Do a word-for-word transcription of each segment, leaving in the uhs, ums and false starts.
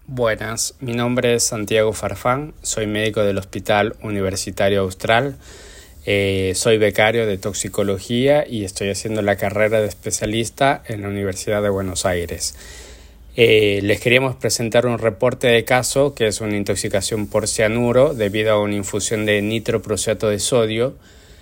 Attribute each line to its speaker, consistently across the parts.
Speaker 1: Buenas, mi nombre es Santiago Farfán, soy médico del Hospital Universitario Austral, eh, soy becario de toxicología y estoy haciendo la carrera de especialista en la Universidad de Buenos Aires. Eh, les queríamos presentar un reporte de caso que es una intoxicación por cianuro debido a una infusión de nitroprusiato de sodio.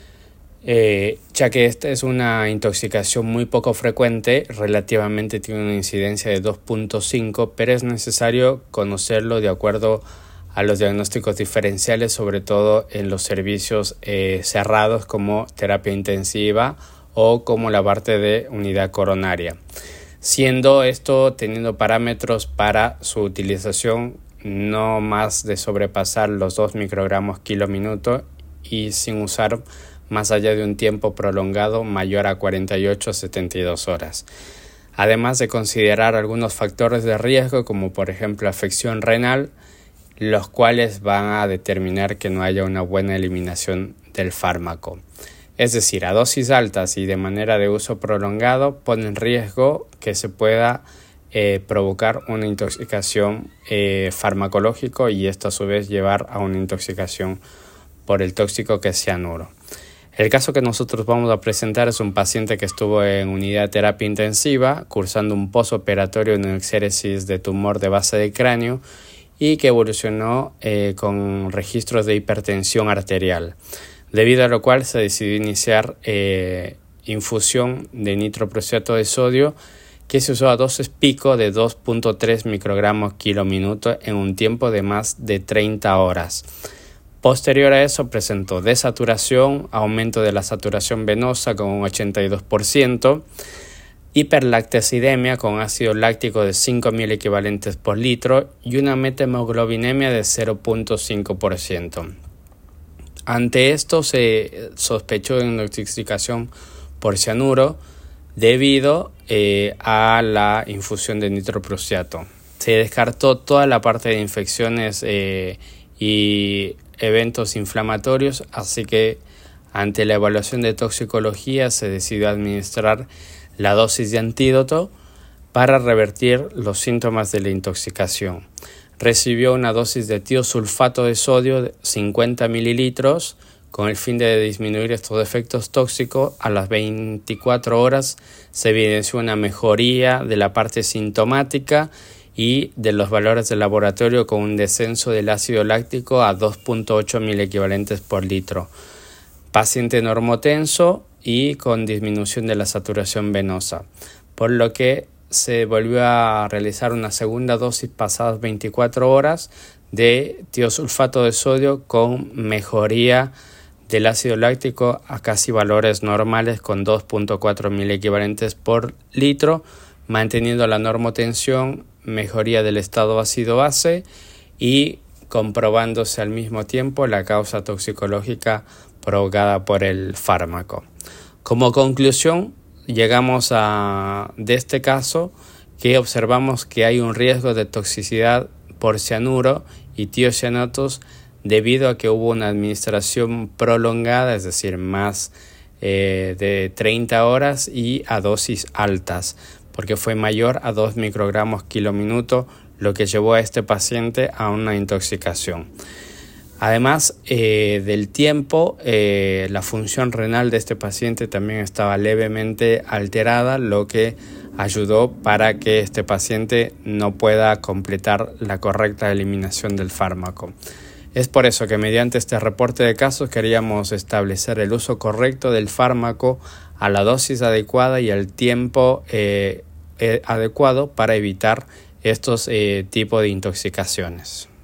Speaker 1: Eh, ya que esta es una intoxicación muy poco frecuente, relativamente tiene una incidencia de dos punto cinco, pero es necesario conocerlo de acuerdo a los diagnósticos diferenciales, sobre todo en los servicios eh, cerrados como terapia intensiva o como la parte de unidad coronaria, siendo esto teniendo parámetros para su utilización no más de sobrepasar los dos microgramos kilo minuto y sin usar más allá de un tiempo prolongado mayor a cuarenta y ocho a setenta y dos horas. Además de considerar algunos factores de riesgo como por ejemplo afección renal, los cuales van a determinar que no haya una buena eliminación del fármaco. Es decir, a dosis altas y de manera de uso prolongado pone en riesgo que se pueda eh, provocar una intoxicación eh, farmacológica y esto a su vez llevar a una intoxicación por el tóxico que es cianuro. El caso que nosotros vamos a presentar es un paciente que estuvo en unidad de terapia intensiva, cursando un posoperatorio en exéresis de tumor de base de cráneo y que evolucionó eh, con registros de hipertensión arterial, debido a lo cual se decidió iniciar eh, infusión de nitroprusiato de sodio que se usó a dosis pico de dos punto tres microgramos kilo minuto en un tiempo de más de treinta horas. Posterior a eso presentó desaturación, aumento de la saturación venosa con un ochenta y dos por ciento, hiperlactacidemia con ácido láctico de cinco mil equivalentes por litro y una metahemoglobinemia de cero punto cinco por ciento. Ante esto se sospechó de intoxicación por cianuro debido eh, a la infusión de nitroprusiato. Se descartó toda la parte de infecciones eh, y eventos inflamatorios, así que ante la evaluación de toxicología se decidió administrar la dosis de antídoto para revertir los síntomas de la intoxicación. Recibió una dosis de tiosulfato de sodio de cincuenta mililitros con el fin de disminuir estos efectos tóxicos. A las veinticuatro horas se evidenció una mejoría de la parte sintomática y de los valores de laboratorio con un descenso del ácido láctico a dos punto ocho mil equivalentes por litro. Paciente normotenso y con disminución de la saturación venosa, por lo que se volvió a realizar una segunda dosis pasadas veinticuatro horas de tiosulfato de sodio con mejoría del ácido láctico a casi valores normales con dos punto cuatro mil equivalentes por litro, manteniendo la normotensión, mejoría del estado ácido-base y comprobándose al mismo tiempo la causa toxicológica provocada por el fármaco. Como conclusión, llegamos a de este caso que observamos que hay un riesgo de toxicidad por cianuro y tiocianatos debido a que hubo una administración prolongada, es decir, más eh, de treinta horas y a dosis altas, porque fue mayor a dos microgramos kilo minuto, lo que llevó a este paciente a una intoxicación. Además eh, del tiempo, eh, la función renal de este paciente también estaba levemente alterada, lo que ayudó para que este paciente no pueda completar la correcta eliminación del fármaco. Es por eso que mediante este reporte de casos queríamos establecer el uso correcto del fármaco a la dosis adecuada y al tiempo eh, eh, adecuado para evitar estos eh, tipos de intoxicaciones.